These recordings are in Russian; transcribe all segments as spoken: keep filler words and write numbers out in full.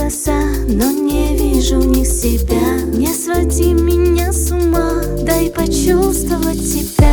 глаза, но не вижу в них себя. Не своди меня с ума, дай почувствовать тебя.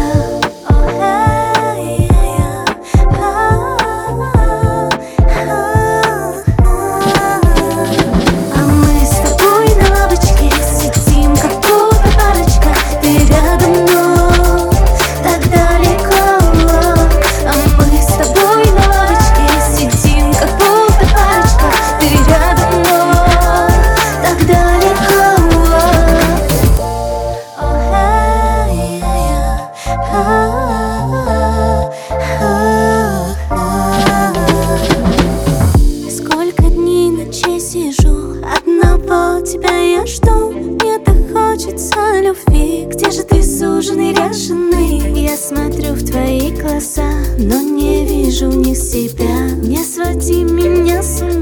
Сколько дней, ночей сижу, одного тебя я жду. Мне так хочется любви. Где же ты, суженый, ряженый? Я смотрю в твои глаза, но не вижу в них себя. Не своди меня с ума.